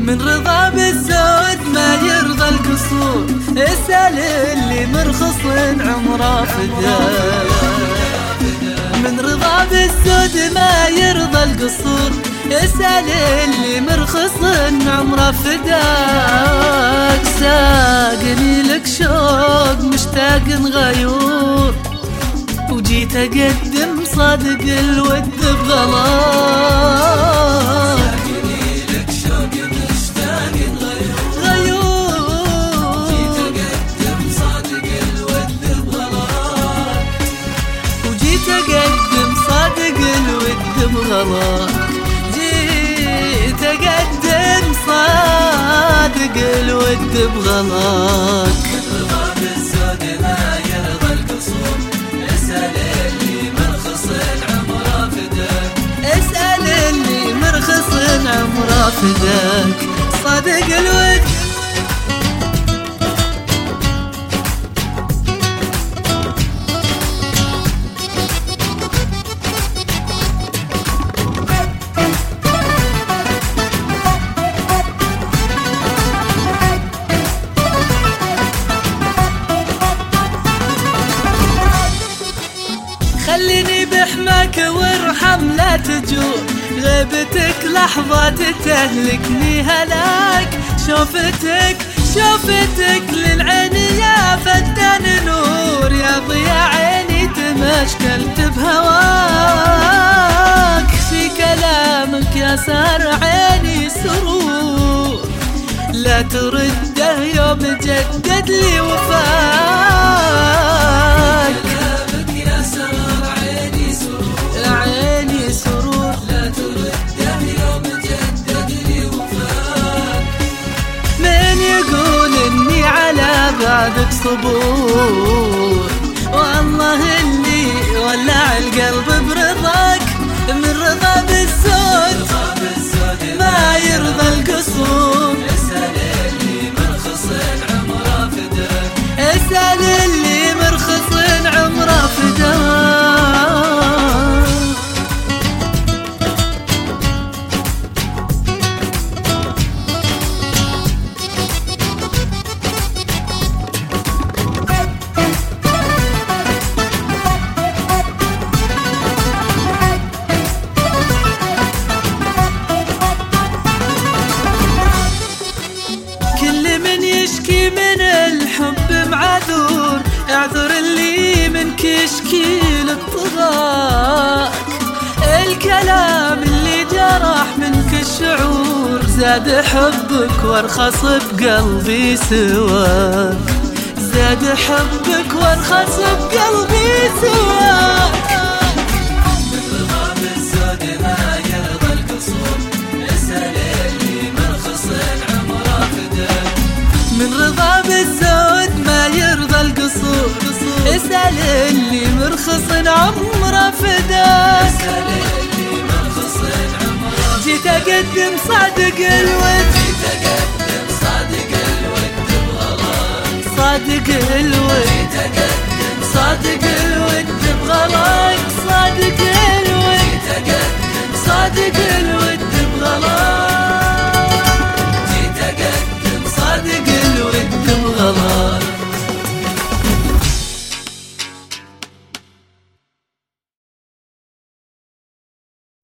من رضا بالزود ما يرضى القصور، اسأل اللي مرخص عمره فداك. من رضا بالزود ما يرضى القصور، اسأل اللي مرخص عمره فداك. ساقني لك شوق مشتاق غيور، وجيت اقدم صادق الود بغلاك. ساقني لك شوق مشتاق غيور، جيت اقدم صادق الود بغلاك. وجيت اقدم صادق الود بغلاك. جيت اقدم صادق الود بغلاك. من رضا بالزود ما يرضى القصور، اسأل اللي مرخص عمره فداك. اسأل اللي مرخص عمره فداك. صادق الود خليني بحماك وارحم لا تجور، غيبتك لحظات تهلكني هلاك. شوفتك للعين يا فتان نور، يا ضياء عيني تمشكلت بهواك. في كلامك يا سار عيني سرور، لا ترده يوم جدد لي وفاك. بعدك صبور، والله اللي ولع القلب برضاك. من رضا بالزود ما يرضى القصور، اسأل اللي مرخص عمره فداك. اسأل اللي مرخص عمره فداك. من الحب معذور، اعذر اللي منك يشكي للطغاك. الكلام اللي جرح منك الشعور، زاد حبك وارخص بقلبي سواك. زاد حبك وارخص بقلبي سواك. من رضا بالزود ما يرضى القصور، اسأل اللي مرخص عمره فداك. من رضا بالزود ما يرضى القصور، اسأل اللي مرخص عمره فداك. جيت اقدم صادق الود، صادق الود، صادق الود بغلاك. صادق الود، صادق الود بغلاك.